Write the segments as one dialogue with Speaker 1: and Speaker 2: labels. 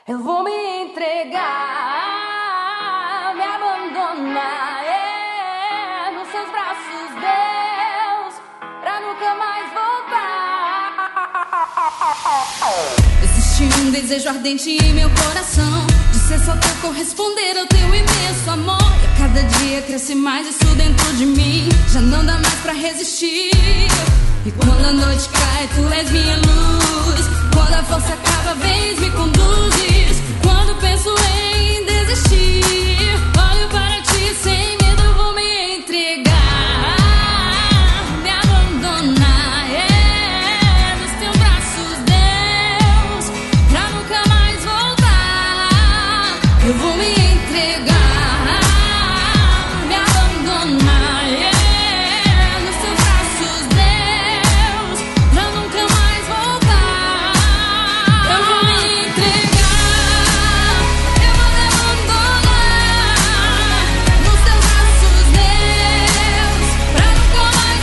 Speaker 1: Eu vou me entregar, me abandonar, nos seus braços, Deus, pra nunca mais voltar.
Speaker 2: Existe um desejo ardente em meu coração de ser só teu, corresponder ao teu imenso amor. E a cada dia cresce mais isso dentro de mim, já não dá mais pra resistir. E quando a noite cai, tu és minha luz. Quando a força acaba, vens, me conduzes. Quando penso em desistir, olho para ti, sem medo eu vou me entregar, me abandonar, nos teus braços, Deus, pra nunca mais voltar. Eu vou me entregar, me abandonar, nos teus braços, Deus, pra nunca mais voltar. Eu vou me entregar, eu vou me abandonar, nos teus braços, Deus, pra nunca mais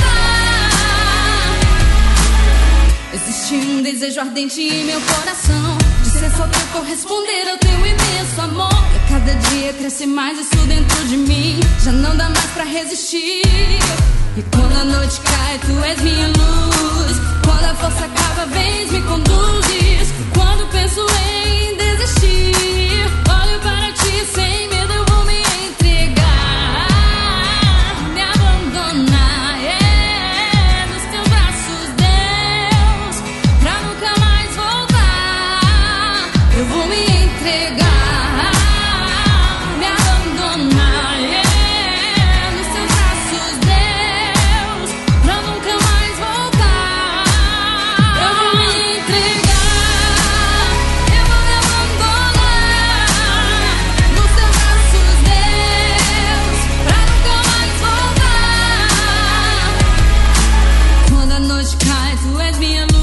Speaker 2: voltar. Existe um desejo ardente em meu coração de ser só teu, corresponder ao teu imenso amor. E a cada dia cresce mais isso dentro de mim, já não dá mais pra resistir. E quando a noite cai, tu és minha luz. Quando a força acaba, vens, me conduzes. Quando penso em desistir, olho para ti, sem medo eu vou me entregar, me abandonar, nos teus braços, Deus, pra nunca mais voltar. Eu vou me entregar, me abandonar, nos teus braços, Deus, pra nunca mais voltar. Eu vou me entregar, eu vou me abandonar, nos teus braços, Deus, pra nunca mais voltar. Quando a noite cai, tu és minha luz.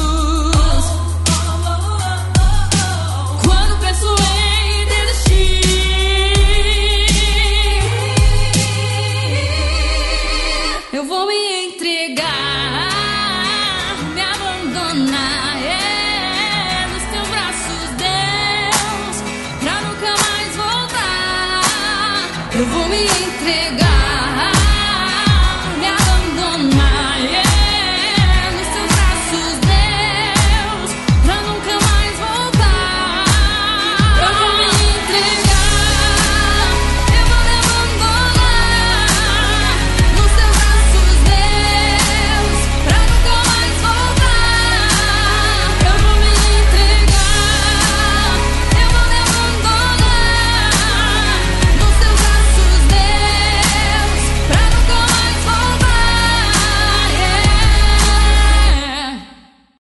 Speaker 2: Quando penso em desistir, eu vou me entregar, me abandonar, nos teus braços, Deus, pra nunca mais voltar. Eu vou me entregar.